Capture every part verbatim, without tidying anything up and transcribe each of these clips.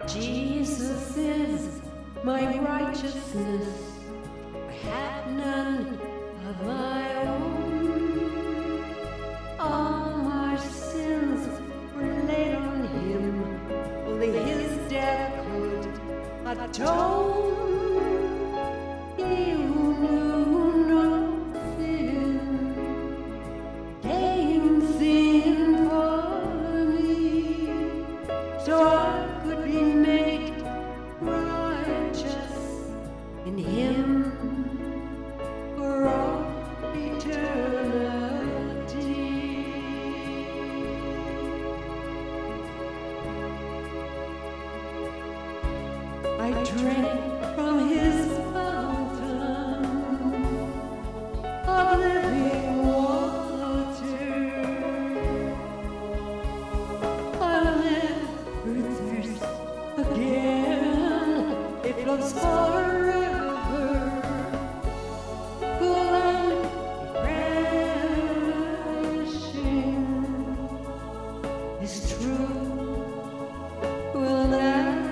Jesus is my righteousness. I have none of my own. All my sins were laid on him. Only his death could atone. He who knew no sin came sin for me, so I could be made righteous in him for all eternity. I drank from his fountain of living water. I'll never thirst again. It flows forever, cool and refreshing. His truth will never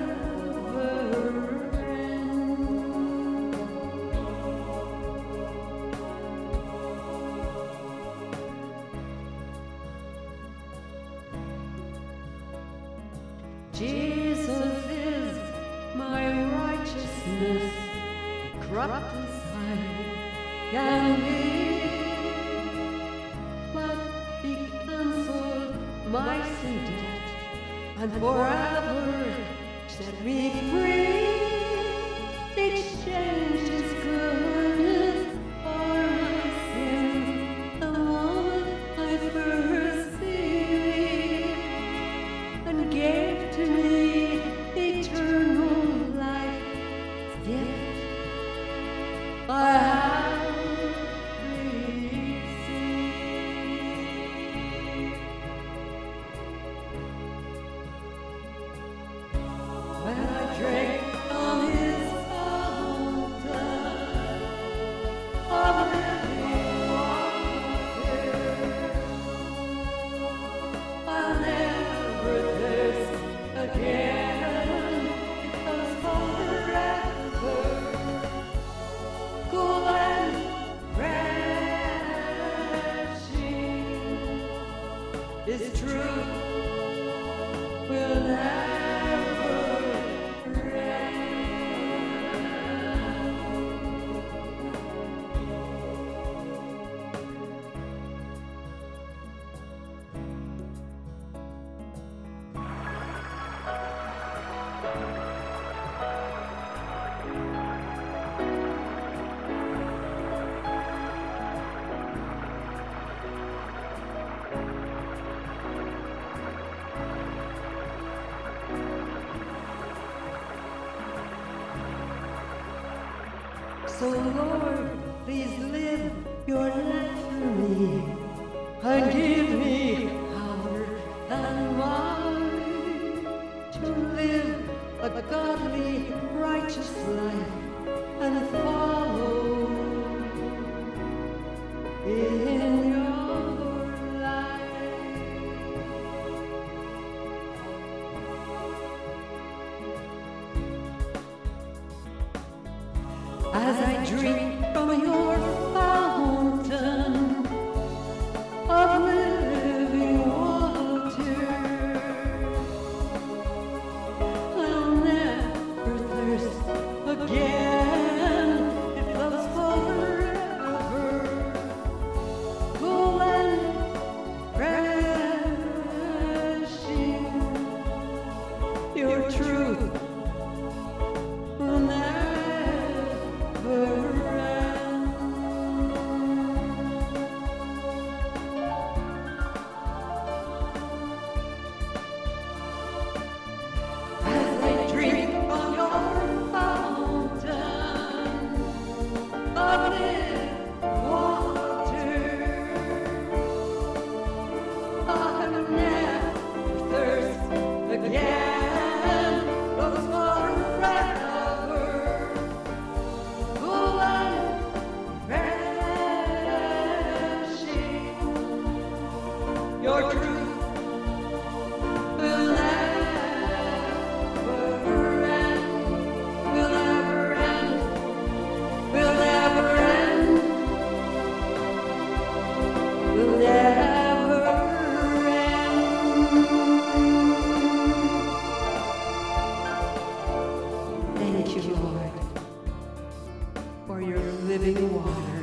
Jesus is my righteousness. Corrupt as I can be, but he canceled my sin debt and forever set me free. Exchanged his goodness for my sins the moment I first believed, and gave to me eternal life. Gift I have received. When I drank from his fountain of living water, I'll never thirst again. It flows forever, cool and refreshing. His truth will never So Lord, please live your life through me and give me power and might to live a godly, righteous life and follow in your light. As I drink from your fountain of living water, I'll never thirst again. It flows forever, cool and refreshing. Your truth will never forever. you, Lord, for your living water.